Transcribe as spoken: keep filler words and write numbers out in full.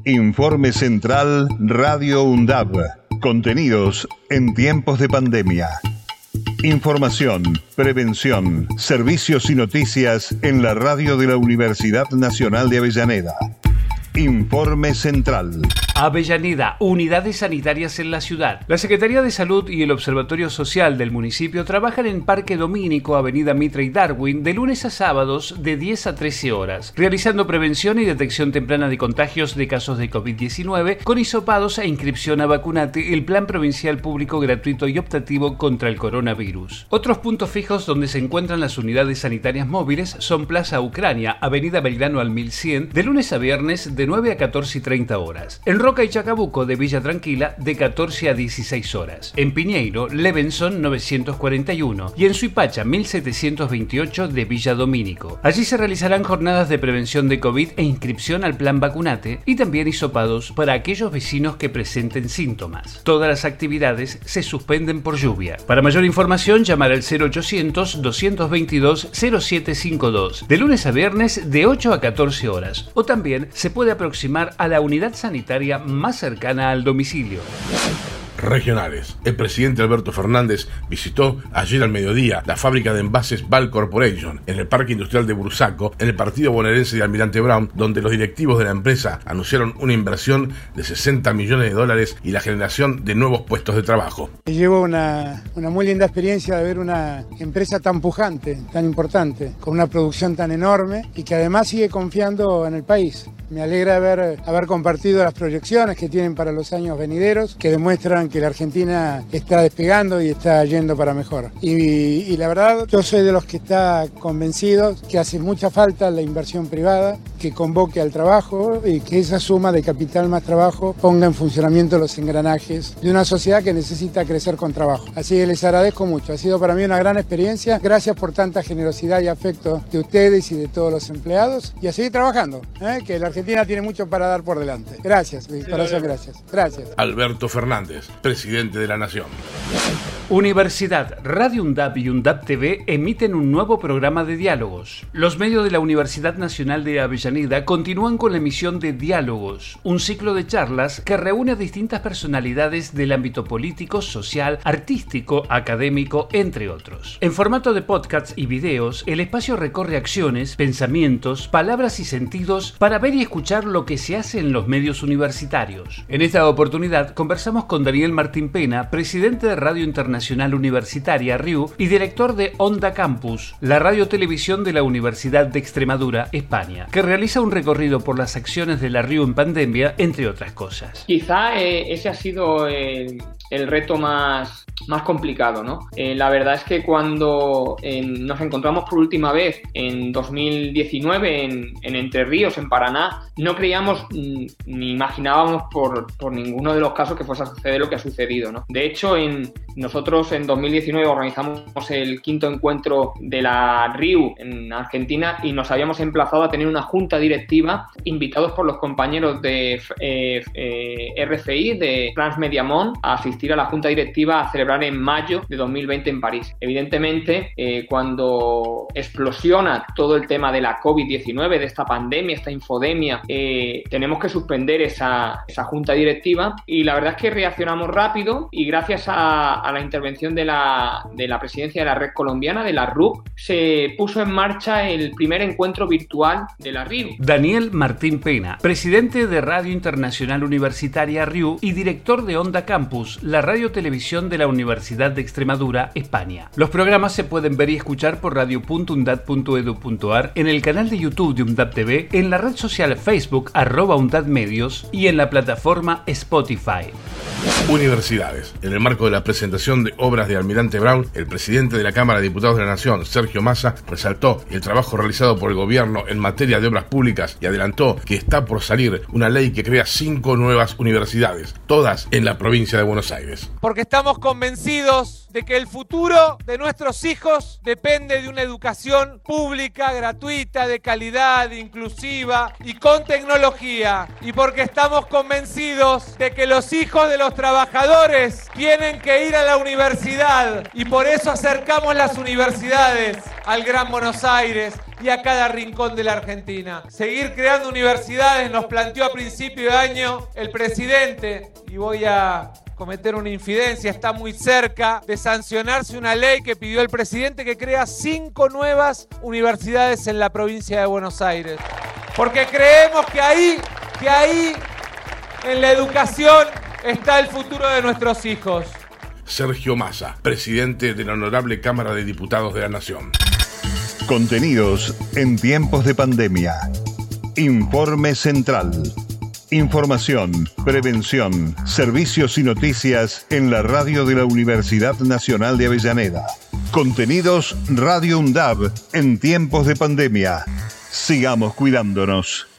Informe Central Radio UNDAB. Contenidos en tiempos de pandemia. Información, prevención, servicios y noticias en la radio de la Universidad Nacional de Avellaneda. Informe Central. Avellaneda, unidades sanitarias en la ciudad. La Secretaría de Salud y el Observatorio Social del municipio trabajan en Parque Domínico, Avenida Mitre y Darwin, de lunes a sábados de diez a trece horas, realizando prevención y detección temprana de contagios de casos de COVID diecinueve con hisopados e inscripción a Vacunate, el plan provincial público gratuito y optativo contra el coronavirus. Otros puntos fijos donde se encuentran las unidades sanitarias móviles son Plaza Ucrania, Avenida Belgrano al mil cien, de lunes a viernes de nueve a catorce y treinta horas. En Roca y Chacabuco, de Villa Tranquila, de catorce a dieciséis horas. En Piñeiro, Levenson novecientos cuarenta y uno y en Suipacha mil setecientos veintiocho de Villa Domínico. Allí se realizarán jornadas de prevención de COVID e inscripción al plan Vacunate y también hisopados para aquellos vecinos que presenten síntomas. Todas las actividades se suspenden por lluvia. Para mayor información, llamar al cero ochocientos, doscientos veintidós, cero siete cincuenta y dos, de lunes a viernes de ocho a catorce horas, o también se puede aproximar a la unidad sanitaria más cercana al domicilio. Regionales. El presidente Alberto Fernández visitó ayer al mediodía la fábrica de envases Ball Corporation en el Parque Industrial de Bursaco, en el partido bonaerense de Almirante Brown, donde los directivos de la empresa anunciaron una inversión de sesenta millones de dólares y la generación de nuevos puestos de trabajo. Llevo una, una muy linda experiencia de ver una empresa tan pujante, tan importante, con una producción tan enorme y que además sigue confiando en el país. Me alegra haber, haber compartido las proyecciones que tienen para los años venideros, que demuestran que la Argentina está despegando y está yendo para mejor. Y, y la verdad, yo soy de los que está convencido que hace mucha falta la inversión privada, que convoque al trabajo y que esa suma de capital más trabajo ponga en funcionamiento los engranajes de una sociedad que necesita crecer con trabajo. Así que les agradezco mucho. Ha sido para mí una gran experiencia. Gracias por tanta generosidad y afecto de ustedes y de todos los empleados. Y a seguir trabajando, ¿eh? Que la Argentina tiene mucho para dar por delante. Gracias, Luis, corazón, gracias. Gracias. Alberto Fernández, presidente de la Nación. Universidad, Radio UNDAB y UNDAB T V emiten un nuevo programa de diálogos. Los medios de la Universidad Nacional de Avellaneda continúan con la emisión de Diálogos, un ciclo de charlas que reúne a distintas personalidades del ámbito político, social, artístico, académico, entre otros. En formato de podcasts y videos, el espacio recorre acciones, pensamientos, palabras y sentidos para ver y escuchar lo que se hace en los medios universitarios. En esta oportunidad conversamos con Daniel Martín Pena, presidente de Radio Internacional Nacional Universitaria R I U y director de Onda Campus, la radio-televisión de la Universidad de Extremadura, España, que realiza un recorrido por las acciones de la R I U en pandemia, entre otras cosas. Quizá eh, ese ha sido el, el reto más, más complicado, ¿no? Eh, la verdad es que cuando eh, nos encontramos por última vez en dos mil diecinueve en, en Entre Ríos, en Paraná, no creíamos mm, ni imaginábamos por, por ninguno de los casos que fuese a suceder lo que ha sucedido, ¿no? De hecho, en nosotros en dos mil diecinueve organizamos el quinto encuentro de la R I U en Argentina y nos habíamos emplazado a tener una junta directiva invitados por los compañeros de eh, eh, R F I, de France Media Monde, a asistir a la junta directiva a celebrar en mayo de dos mil veinte en París. Evidentemente, eh, cuando explosiona todo el tema de la COVID diecinueve, de esta pandemia, esta infodemia, eh, tenemos que suspender esa, esa junta directiva y la verdad es que reaccionamos rápido y gracias a, a la intervención de la, de la presidencia de la Red Colombiana, de la R U C, se puso en marcha el primer encuentro virtual de la R I U. Daniel Martín Pena, presidente de Radio Internacional Universitaria R I U y director de Onda Campus, la radio-televisión de la Universidad de Extremadura, España. Los programas se pueden ver y escuchar por radio punto undad punto edu punto ar, en el canal de YouTube de UNDAB T V, en la red social Facebook arroba UNDAB Medios y en la plataforma Spotify. Universidades. En el marco de la presentación de obras de Almirante Brown, el presidente de la Cámara de Diputados de la Nación, Sergio Massa, resaltó el trabajo realizado por el gobierno en materia de obras públicas y adelantó que está por salir una ley que crea cinco nuevas universidades, todas en la provincia de Buenos Aires. Porque estamos convencidos de que el futuro de nuestros hijos depende de una educación pública, gratuita, de calidad, inclusiva y con tecnología. Y porque estamos convencidos de que los hijos de los trabajadores tienen que ir a la universidad y por eso acercamos las universidades al Gran Buenos Aires y a cada rincón de la Argentina. Seguir creando universidades nos planteó a principio de año el presidente, y voy a cometer una infidencia, está muy cerca de sancionarse una ley que pidió el presidente que crea cinco nuevas universidades en la provincia de Buenos Aires. Porque creemos que ahí, que ahí, en la educación, está el futuro de nuestros hijos. Sergio Massa, presidente de la Honorable Cámara de Diputados de la Nación. Contenidos en tiempos de pandemia. Informe Central. Información, prevención, servicios y noticias en la radio de la Universidad Nacional de Avellaneda. Contenidos Radio UNDAB en tiempos de pandemia. Sigamos cuidándonos.